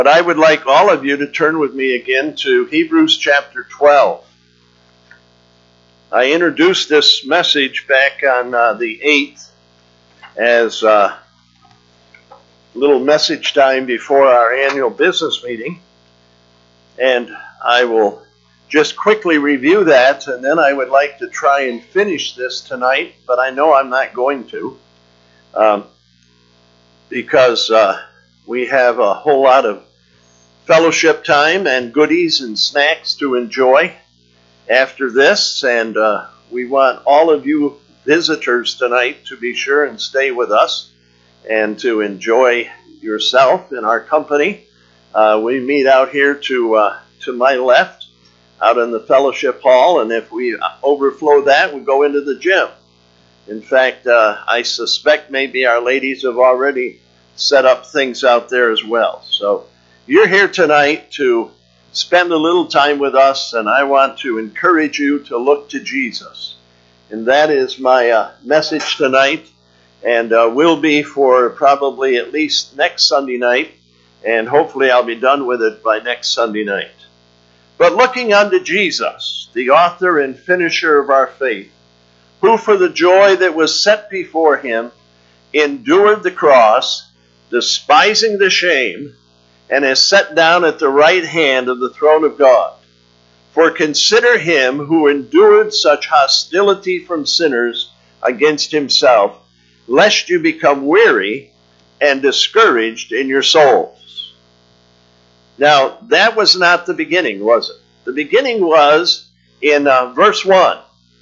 But I would like all of you to turn with me again to Hebrews chapter 12. I introduced this message back on the 8th as a little message time before our annual business meeting. And I will just quickly review that, and then I would like to try and finish this tonight, but I know I'm not going to because we have a whole lot of fellowship time and goodies and snacks to enjoy after this, and we want all of you visitors tonight to be sure and stay with us and to enjoy yourself in our company. We meet out here to my left out in the fellowship hall, and if we overflow that, we go into the gym. In fact, I suspect maybe our ladies have already set up things out there as well. So you're here tonight to spend a little time with us, and I want to encourage you to look to Jesus. And that is my message tonight, and will be for probably at least next Sunday night, and hopefully I'll be done with it by next Sunday night. But looking unto Jesus, the author and finisher of our faith, who for the joy that was set before him endured the cross, despising the shame, and is set down at the right hand of the throne of God. For consider him who endured such hostility from sinners against himself, lest you become weary and discouraged in your souls. Now, that was not the beginning, was it? The beginning was in verse 1.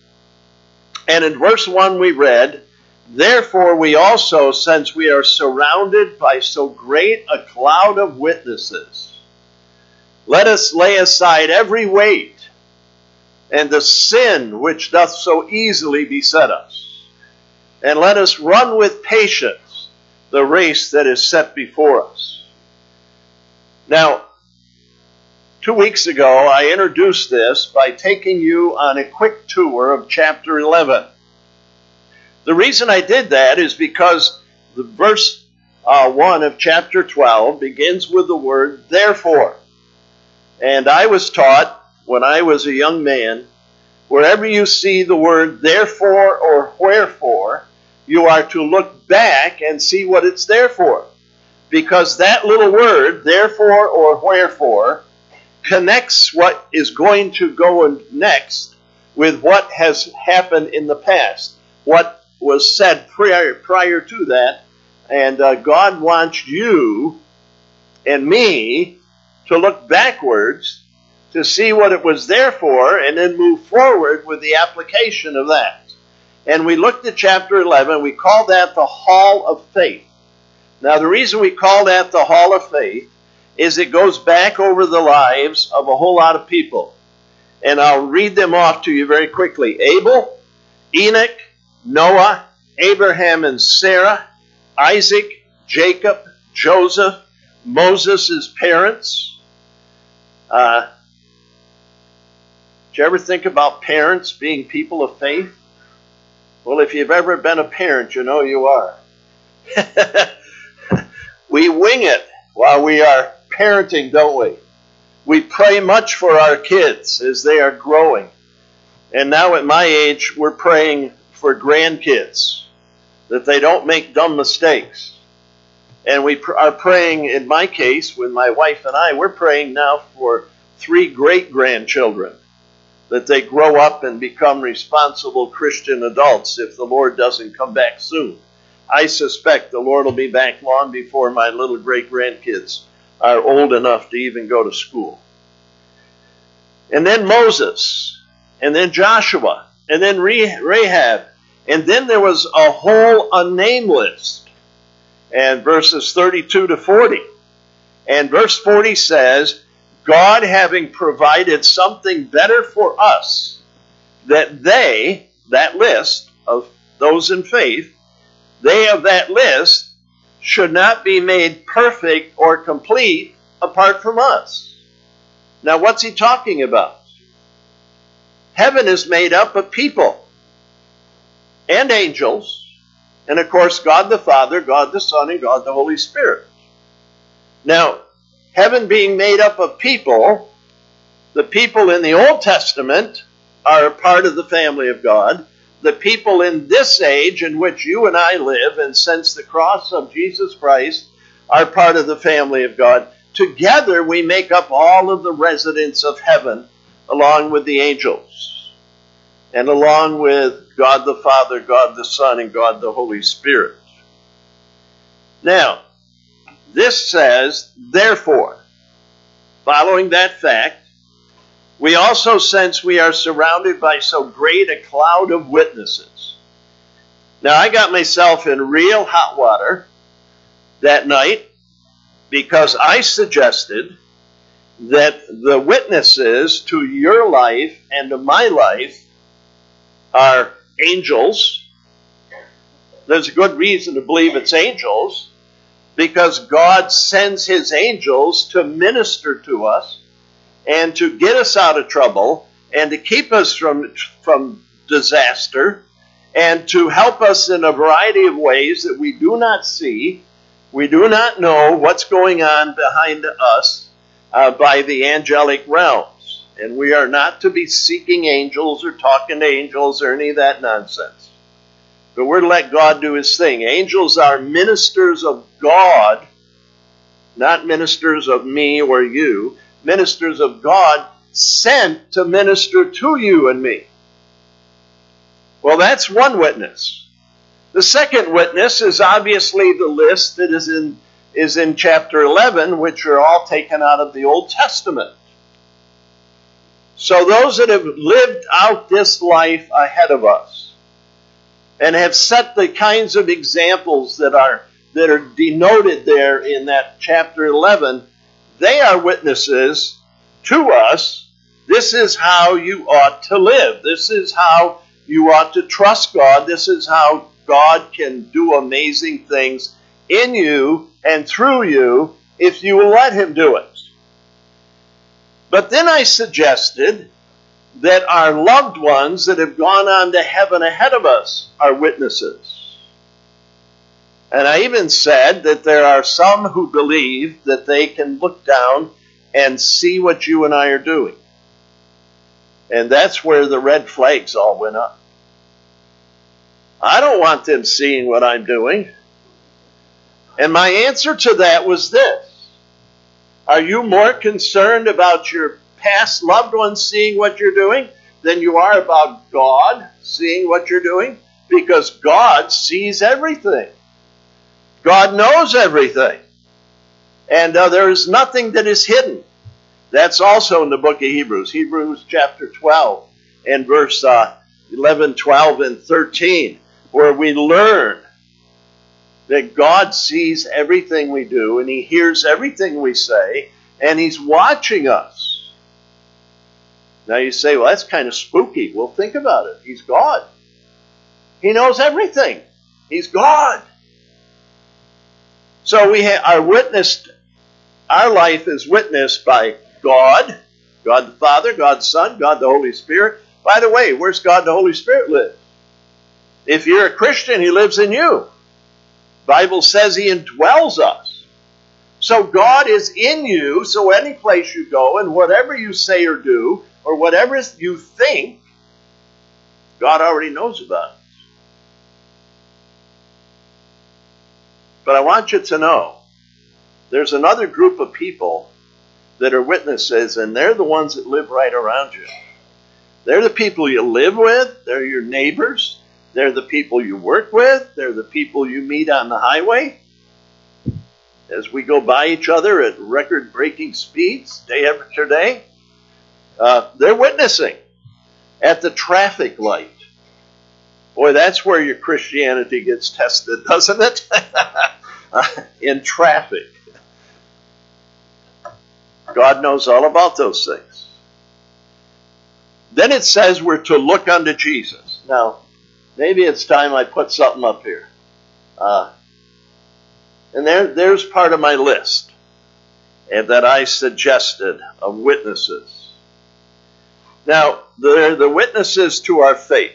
And in verse 1 we read, "Therefore we also, since we are surrounded by so great a cloud of witnesses, let us lay aside every weight and the sin which doth so easily beset us, and let us run with patience the race that is set before us." Now, 2 weeks ago, I introduced this by taking you on a quick tour of chapter 11. The reason I did that is because the verse 1 of chapter 12 begins with the word therefore. And I was taught when I was a young man, wherever you see the word therefore or wherefore, you are to look back and see what it's there for. Because that little word, therefore or wherefore, connects what is going to go next with what has happened in the past, what was said prior to that. And God wants you and me to look backwards to see what it was there for and then move forward with the application of that. And we looked at chapter 11. We call that the Hall of Faith. Now, the reason we call that the Hall of Faith is it goes back over the lives of a whole lot of people. And I'll read them off to you very quickly. Abel, Enoch, Noah, Abraham and Sarah, Isaac, Jacob, Joseph, Moses' parents. Did you ever think about parents being people of faith? Well, if you've ever been a parent, you know you are. We wing it while we are parenting, don't we? We pray much for our kids as they are growing. And now at my age, we're praying for grandkids, that they don't make dumb mistakes. And we are praying, in my case, with my wife and I, we're praying now for 3 great-grandchildren, that they grow up and become responsible Christian adults if the Lord doesn't come back soon. I suspect the Lord will be back long before my little great-grandkids are old enough to even go to school. And then Moses, and then Joshua, and then Rahab, and then there was a whole name list, and verses 32 to 40. And verse 40 says, God having provided something better for us, that they, that list of those in faith, they of that list should not be made perfect or complete apart from us. Now, what's he talking about? Heaven is made up of people and angels, and of course, God the Father, God the Son, and God the Holy Spirit. Now, heaven being made up of people, the people in the Old Testament are a part of the family of God. The people in this age in which you and I live, and since the cross of Jesus Christ, are part of the family of God. Together we make up all of the residents of heaven, along with the angels, and along with God the Father, God the Son, and God the Holy Spirit. Now, this says, therefore, following that fact, we also sense we are surrounded by so great a cloud of witnesses. Now, I got myself in real hot water that night because I suggested that the witnesses to your life and to my life are angels. There's a good reason to believe it's angels, because God sends his angels to minister to us and to get us out of trouble and to keep us from disaster and to help us in a variety of ways that we do not see. We do not know what's going on behind us by the angelic realms. And we are not to be seeking angels or talking to angels or any of that nonsense. But we're to let God do his thing. Angels are ministers of God, not ministers of me or you. Ministers of God sent to minister to you and me. Well, that's one witness. The second witness is obviously the list that is in chapter 11, which are all taken out of the Old Testament. So those that have lived out this life ahead of us and have set the kinds of examples that are denoted there in that chapter 11, they are witnesses to us. This is how you ought to live. This is how you ought to trust God. This is how God can do amazing things in you and through you if you will let him do it. But then I suggested that our loved ones that have gone on to heaven ahead of us are witnesses. And I even said that there are some who believe that they can look down and see what you and I are doing. And that's where the red flags all went up. I don't want them seeing what I'm doing. And my answer to that was this. Are you more concerned about your past loved ones seeing what you're doing than you are about God seeing what you're doing? Because God sees everything. God knows everything. And there is nothing that is hidden. That's also in the book of Hebrews. Hebrews chapter 12 and verse 11, 12, and 13, where we learn that God sees everything we do and he hears everything we say and he's watching us. Now you say, well, that's kind of spooky. Well, think about it. He's God. He knows everything. He's God. So our life is witnessed by God, God the Father, God the Son, God the Holy Spirit. By the way, where's God the Holy Spirit live? If you're a Christian, he lives in you. The Bible says he indwells us. So God is in you, so any place you go and whatever you say or do, or whatever you think, God already knows about it. But I want you to know, there's another group of people that are witnesses, and they're the ones that live right around you. They're the people you live with. They're your neighbors. They're the people you work with. They're the people you meet on the highway. As we go by each other at record-breaking speeds, day after day, they're witnessing at the traffic light. Boy, that's where your Christianity gets tested, doesn't it? In traffic. God knows all about those things. Then it says we're to look unto Jesus. Now, maybe it's time I put something up here. And there's part of my list that I suggested of witnesses. Now, they're the witnesses to our faith.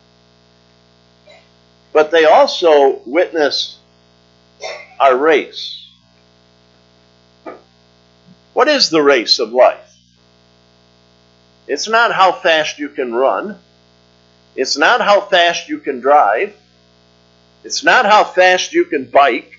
But they also witness our race. What is the race of life? It's not how fast you can run. It's not how fast you can drive. It's not how fast you can bike.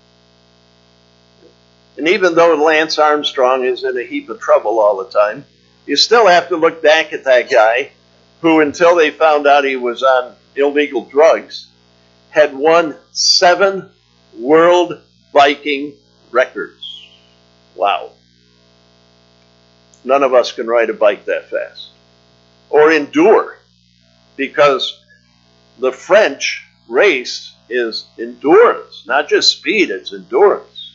And even though Lance Armstrong is in a heap of trouble all the time, you still have to look back at that guy who, until they found out he was on illegal drugs, had won 7 world biking records. Wow. None of us can ride a bike that fast. Or endure. Because the French race is endurance. Not just speed, it's endurance.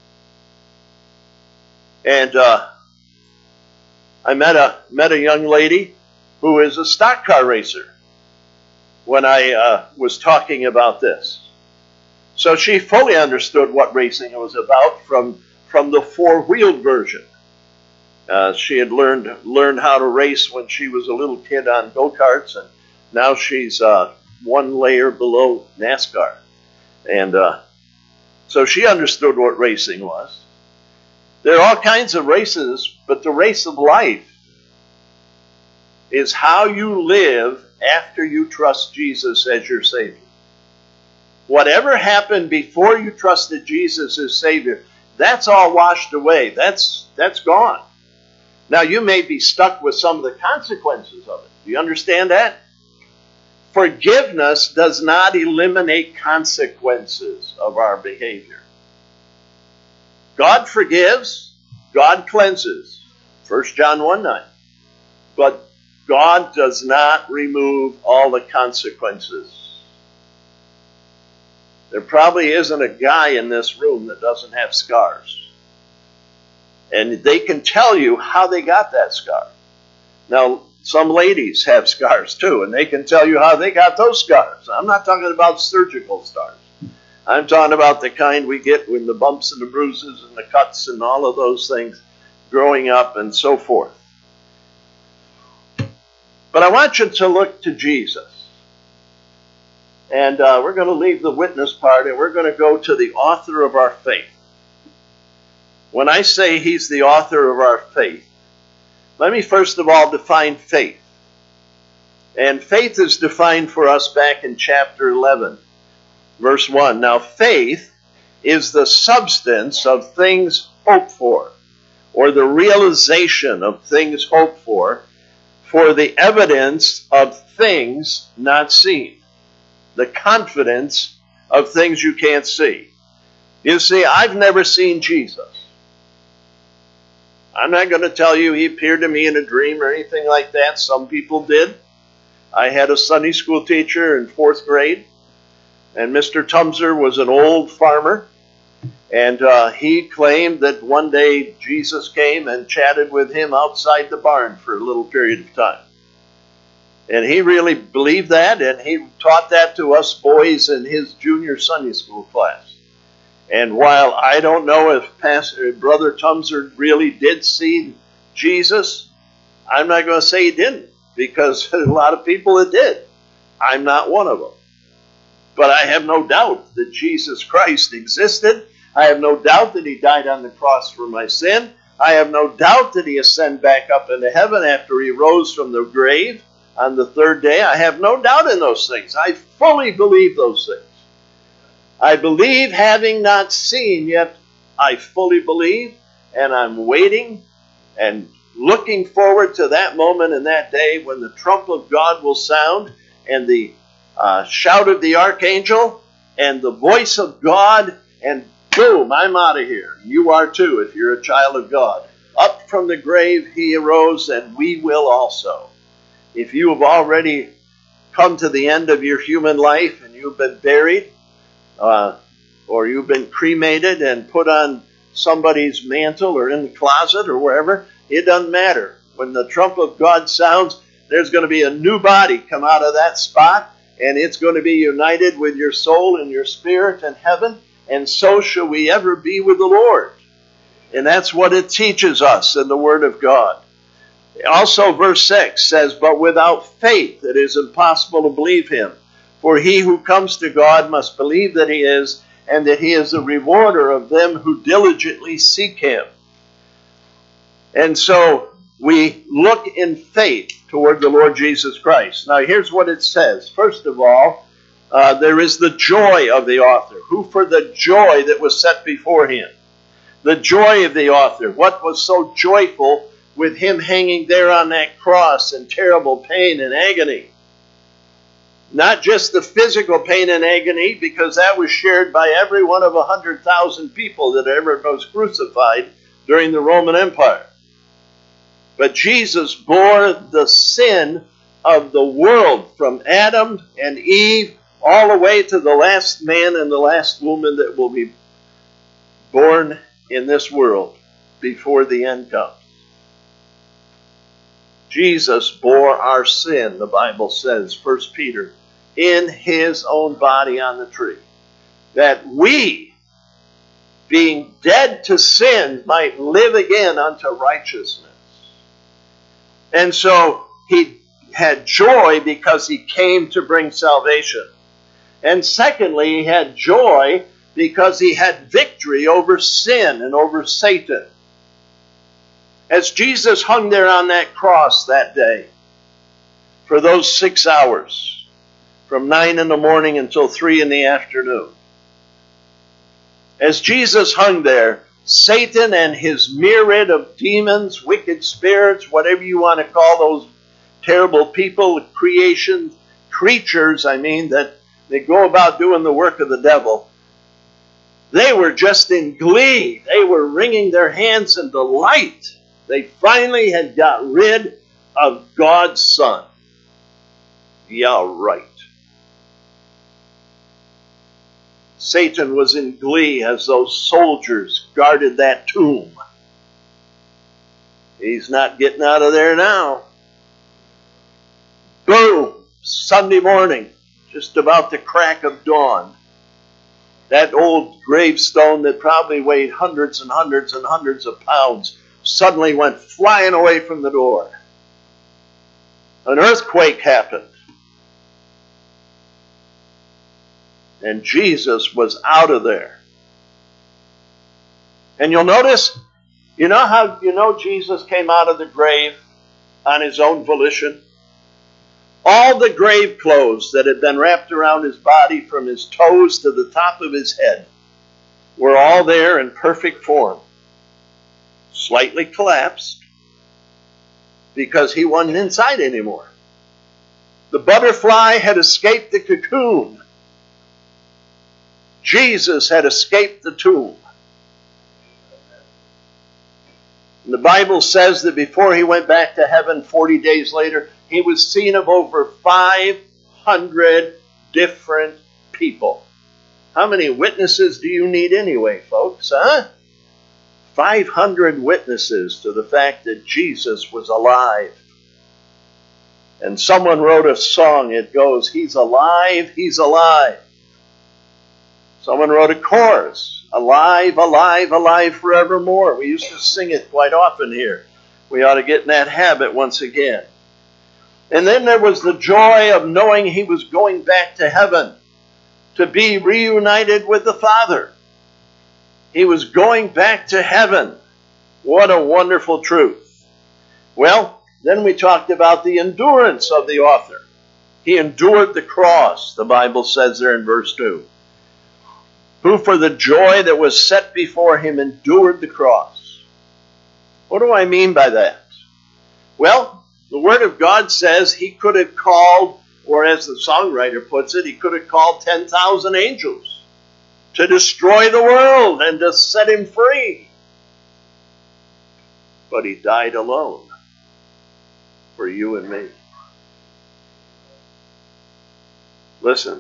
And I met a young lady who is a stock car racer when I was talking about this. So she fully understood what racing was about from the 4-wheeled version. She had learned how to race when she was a little kid on go-karts, and now she's one layer below NASCAR. And so she understood what racing was. There are all kinds of races, but the race of life is how you live after you trust Jesus as your Savior. Whatever happened before you trusted Jesus as Savior, that's all washed away. That's gone. Now, you may be stuck with some of the consequences of it. Do you understand that? Forgiveness does not eliminate consequences of our behavior. God forgives, God cleanses. 1 John 1:9. But God does not remove all the consequences. There probably isn't a guy in this room that doesn't have scars. And they can tell you how they got that scar. Now, some ladies have scars too, and they can tell you how they got those scars. I'm not talking about surgical scars. I'm talking about the kind we get with the bumps and the bruises and the cuts and all of those things growing up and so forth. But I want you to look to Jesus. And we're going to leave the witness part and we're going to go to the author of our faith. When I say he's the author of our faith, let me first of all define faith. And faith is defined for us back in chapter 11, verse 1. Now, faith is the substance of things hoped for, or the realization of things hoped for the evidence of things not seen. The confidence of things you can't see. You see, I've never seen Jesus. I'm not going to tell you he appeared to me in a dream or anything like that. Some people did. I had a Sunday school teacher in 4th grade, and Mr. Tumser was an old farmer, and he claimed that one day Jesus came and chatted with him outside the barn for a little period of time. And he really believed that, and he taught that to us boys in his junior Sunday school class. And while I don't know if Brother Tumser really did see Jesus, I'm not going to say he didn't, because a lot of people that did. I'm not one of them. But I have no doubt that Jesus Christ existed. I have no doubt that he died on the cross for my sin. I have no doubt that he ascended back up into heaven after he rose from the grave on the 3rd day. I have no doubt in those things. I fully believe those things. I believe, having not seen, yet I fully believe, and I'm waiting and looking forward to that moment and that day when the trump of God will sound, and the shout of the archangel, and the voice of God, and boom, I'm out of here. You are too, if you're a child of God. Up from the grave he arose, and we will also. If you have already come to the end of your human life, and you've been buried, or you've been cremated and put on somebody's mantle or in the closet or wherever, it doesn't matter. When the trump of God sounds, there's going to be a new body come out of that spot, and it's going to be united with your soul and your spirit in heaven, and so shall we ever be with the Lord. And that's what it teaches us in the Word of God. Also, verse 6 says, but without faith it is impossible to believe him. For he who comes to God must believe that he is, and that he is the rewarder of them who diligently seek him. And so we look in faith toward the Lord Jesus Christ. Now here's what it says. First of all, there is the joy of the author, who for the joy that was set before him. The joy of the author. What was so joyful with him hanging there on that cross in terrible pain and agony? Not just the physical pain and agony, because that was shared by every one of 100,000 people that ever was crucified during the Roman Empire. But Jesus bore the sin of the world from Adam and Eve all the way to the last man and the last woman that will be born in this world before the end comes. Jesus bore our sin, the Bible says, 1 Peter, in his own body on the tree, that we, being dead to sin, might live again unto righteousness. And so he had joy because he came to bring salvation. And secondly, he had joy because he had victory over sin and over Satan. As Jesus hung there on that cross that day, for those 6 hours, from 9 in the morning until 3 in the afternoon, as Jesus hung there, Satan and his myriad of demons, wicked spirits, whatever you want to call those terrible people, creatures, that they go about doing the work of the devil, they were just in glee. They were wringing their hands in delight. They finally had got rid of God's Son. Yeah, right. Satan was in glee as those soldiers guarded that tomb. He's not getting out of there now. Boom! Sunday morning, just about the crack of dawn. That old gravestone that probably weighed hundreds and hundreds and hundreds of pounds suddenly went flying away from the door. An earthquake happened. And Jesus was out of there. And you'll notice, you know how Jesus came out of the grave on his own volition? All the grave clothes that had been wrapped around his body from his toes to the top of his head were all there in perfect form. Slightly collapsed because he wasn't inside anymore. The butterfly had escaped the cocoon. Jesus had escaped the tomb. And the Bible says that before he went back to heaven 40 days later, he was seen of over 500 different people. How many witnesses do you need anyway, folks, huh? 500 witnesses to the fact that Jesus was alive. And someone wrote a song, it goes, "He's alive, he's alive." Someone wrote a chorus, "Alive, alive, alive forevermore." We used to sing it quite often here. We ought to get in that habit once again. And then there was the joy of knowing he was going back to heaven to be reunited with the Father. He was going back to heaven. What a wonderful truth. Well, then we talked about the endurance of the author. He endured the cross, the Bible says there in verse 2. Who for the joy that was set before him endured the cross. What do I mean by that? Well, the Word of God says he could have called, or as the songwriter puts it, he could have called 10,000 angels to destroy the world and to set him free. But he died alone for you and me. Listen.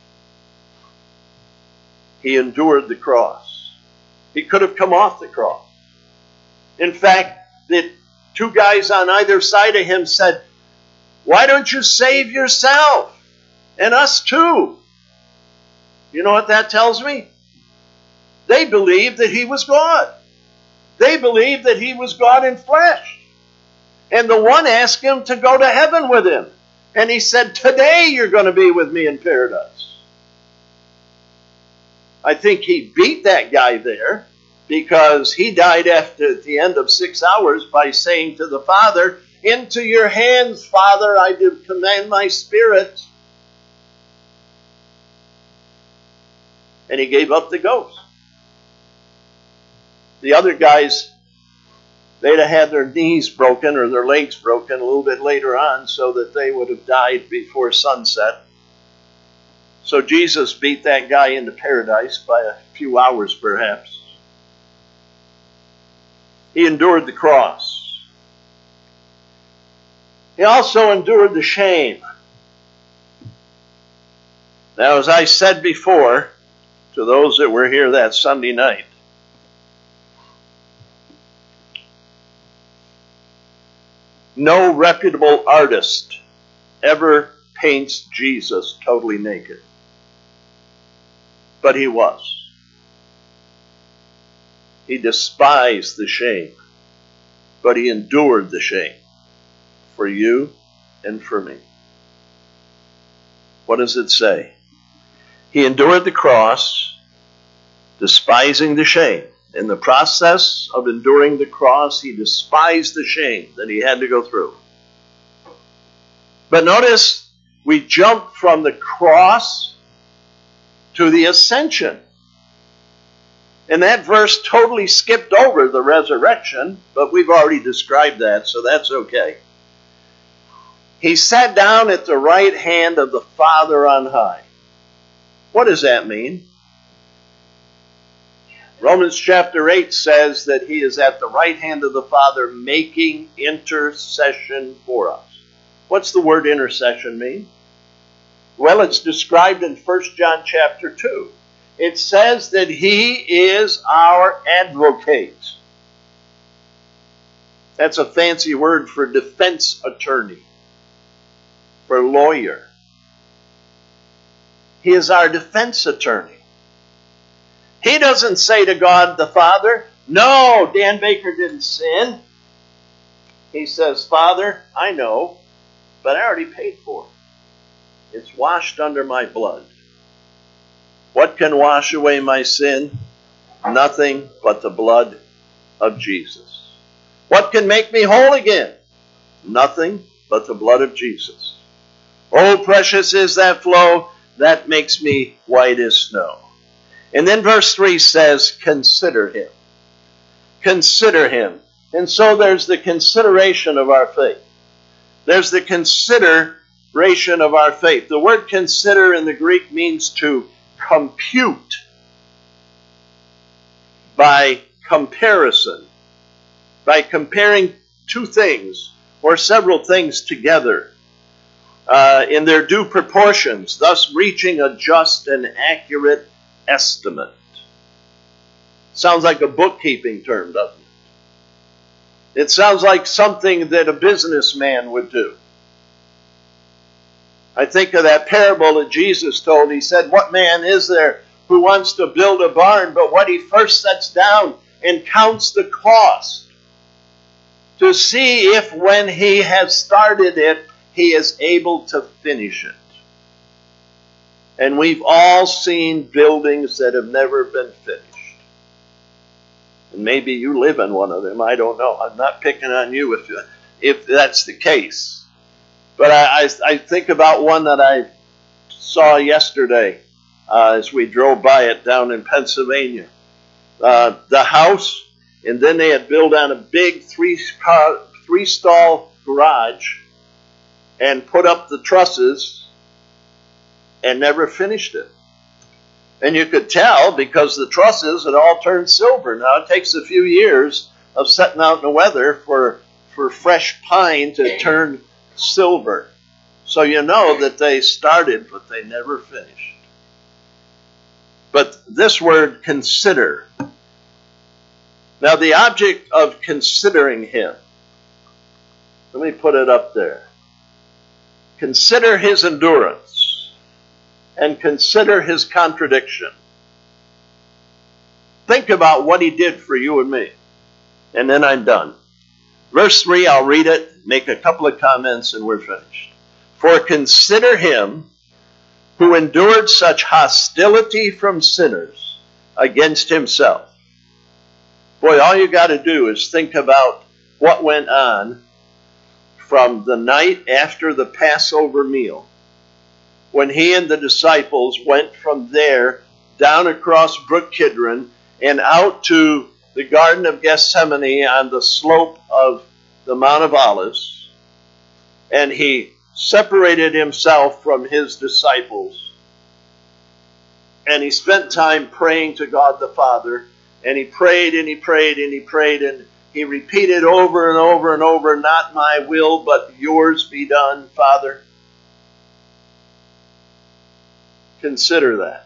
He endured the cross. He could have come off the cross. In fact, the two guys on either side of him said, "Why don't you save yourself and us too?" You know what that tells me? They believed that he was God. They believed that he was God in flesh. And the one asked him to go to heaven with him. And he said, "Today you're going to be with me in paradise." I think he beat that guy there, because he died at the end of 6 hours by saying to the Father, "Into your hands, Father, I do commend my spirit." And he gave up the ghost. The other guys, they'd have had their knees broken or their legs broken a little bit later on so that they would have died before sunset. So Jesus beat that guy into paradise by a few hours perhaps. He endured the cross. He also endured the shame. Now, as I said before, to those that were here that Sunday night, no reputable artist ever paints Jesus totally naked. But he was. He despised the shame, but he endured the shame for you and for me. What does it say? He endured the cross, despising the shame. In the process of enduring the cross, he despised the shame that he had to go through. But notice, we jump from the cross to the ascension. And that verse totally skipped over the resurrection, but we've already described that, so that's okay. He sat down at the right hand of the Father on high. What does that mean? Romans chapter 8 says that he is at the right hand of the Father making intercession for us. What's the word intercession mean? Well, it's described in 1 John chapter 2. It says that he is our advocate. That's a fancy word for defense attorney, for lawyer. He is our defense attorney. He doesn't say to God the Father, "No, Dan Baker didn't sin." He says, "Father, I know, but I already paid for it. It's washed under my blood. What can wash away my sin? Nothing but the blood of Jesus. What can make me whole again? Nothing but the blood of Jesus. Oh, precious is that flow that makes me white as snow." And then verse 3 says, consider him. Consider him. And so there's the consideration of our faith. There's the consideration of our faith. The word consider in the Greek means to compute by comparison, by comparing two things or several things together in their due proportions, thus reaching a just and accurate estimate. Sounds like a bookkeeping term, doesn't it? It sounds like something that a businessman would do. I think of that parable that Jesus told. He said, "What man is there who wants to build a barn, but what he first sets down and counts the cost to see if when he has started it, he is able to finish it?" And we've all seen buildings that have never been finished. And maybe you live in one of them. I don't know. I'm not picking on you if that's the case. But I think about one that I saw yesterday as we drove by it down in Pennsylvania. The house, and then they had built on a big three-stall garage and put up the trusses and never finished it. And you could tell because the trusses had all turned silver. Now it takes a few years of sitting out in the weather for fresh pine to turn silver. So you know that they started, but they never finished. But this word, consider. Now the object of considering him. Let me put it up there. Consider his endurance and consider his contradiction. Think about what he did for you and me. And then I'm done. Verse 3, I'll read it, make a couple of comments, and we're finished. For consider him who endured such hostility from sinners against himself, Boy, all you got to do is think about what went on from the night after the Passover meal, when he and the disciples went from there down across Brook Kidron and out to the Garden of Gethsemane on the slope of the Mount of Olives, and he separated himself from his disciples, and he spent time praying to God the Father, and he prayed and he prayed and he prayed, and he repeated over and over and over, not my will but yours be done, Father. Consider that.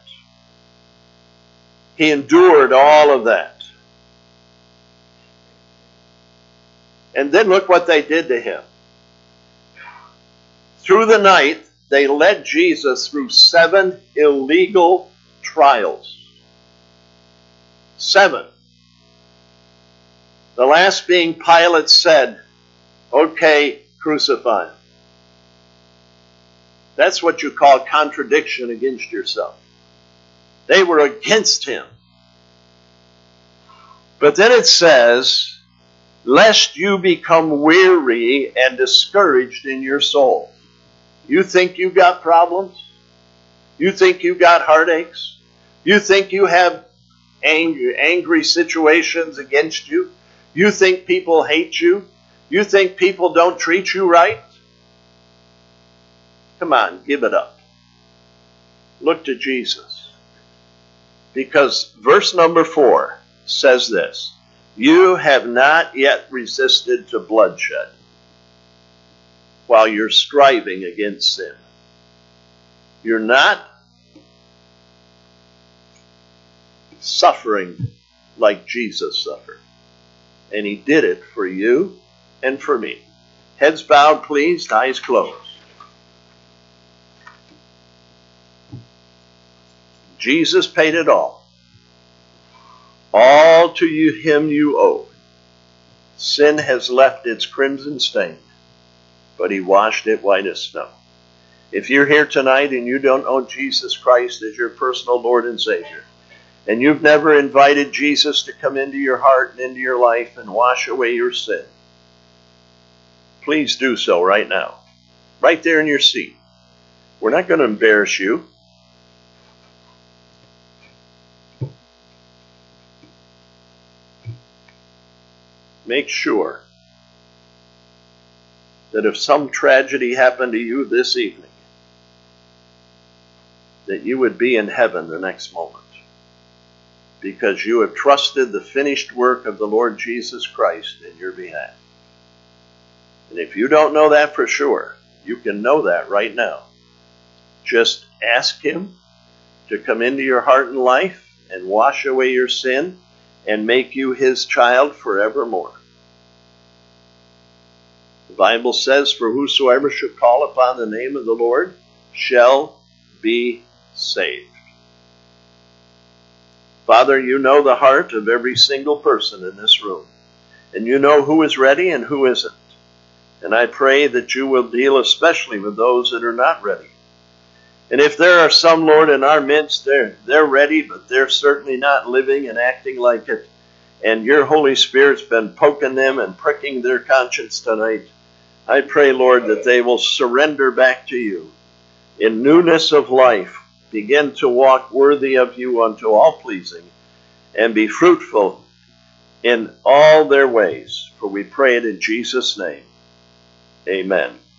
He endured all of that. And then look what they did to him. Through the night, they led Jesus through 7 illegal trials. 7. The last being Pilate said, okay, crucify him. That's what you call contradiction against yourself. They were against him. But then it says, lest you become weary and discouraged in your soul. You think you got problems? You think you got heartaches? You think you have angry situations against you? You think people hate you? You think people don't treat you right? Come on, give it up. Look to Jesus. Because verse number 4 says this, you have not yet resisted to bloodshed while you're striving against sin. You're not suffering like Jesus suffered. And he did it for you and for me. Heads bowed, please, eyes closed. Jesus paid it all. All to you, him you owe. Sin has left its crimson stain, but he washed it white as snow. If you're here tonight and you don't know Jesus Christ as your personal Lord and Savior, and you've never invited Jesus to come into your heart and into your life and wash away your sin, please do so right now. Right there in your seat. We're not going to embarrass you. Make sure that if some tragedy happened to you this evening, that you would be in heaven the next moment, because you have trusted the finished work of the Lord Jesus Christ in your behalf. And if you don't know that for sure, you can know that right now. Just ask him to come into your heart and life and wash away your sin and make you his child forevermore. The Bible says, for whosoever shall call upon the name of the Lord shall be saved. Father, you know the heart of every single person in this room, and you know who is ready and who isn't. And I pray that you will deal especially with those that are not ready. And if there are some, Lord, in our midst, they're ready, but they're certainly not living and acting like it. And your Holy Spirit's been poking them and pricking their conscience tonight. I pray, Lord, that they will surrender back to you in newness of life, begin to walk worthy of you unto all pleasing, and be fruitful in all their ways. For we pray it in Jesus' name. Amen.